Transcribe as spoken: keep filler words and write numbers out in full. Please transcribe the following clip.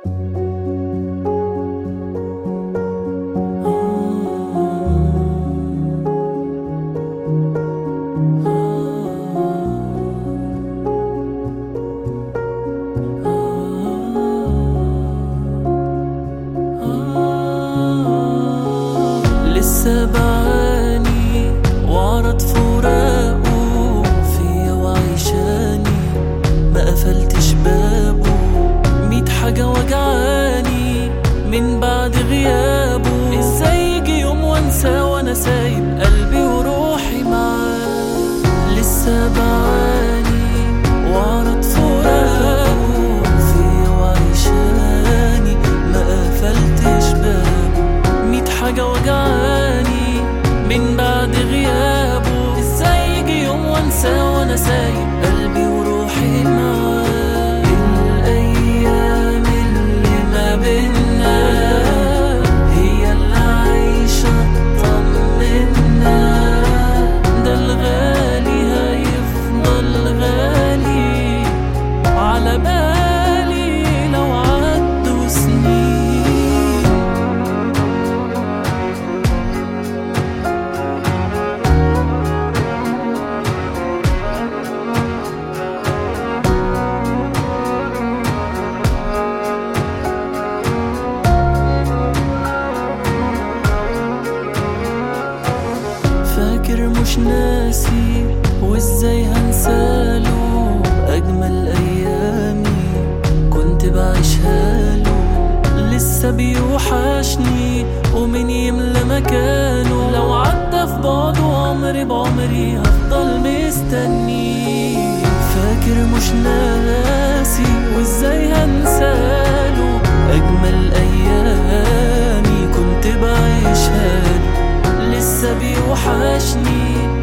لسه بعاني وعرض فراقه فيا وعيشاني، ما قفلتش بابه، ميت حاجة وجعاني من بعد غيابه. ازاي يجي يوم وانسى وانا سايب قلبي وروحي معاه؟ لسه بعاني وعرض فراقه فيا وعيشاني، ما قفلتش بابه، ميت حاجة وجعاني من بعد غيابه. ازاي يجي يوم وانسى وانا سايب قلبي وروحي معاه؟ الايام اللي ما بينا هي اللي عايشة تطمنا، ده الغالي هيفضل غالي على بالي لو عدوا سنين. فاكر مش ناسي وازاي هنساله، اجمل ايامي كنت بعيشها له. لسه بيوحشني ومن يملى مكانه، لو عدى في بعضه عمري بعمري هفضل مستني. فاكر مش ناسي وازاي هنساله، اجمل ايامي كنت بعيشها له. لسه بيوحشني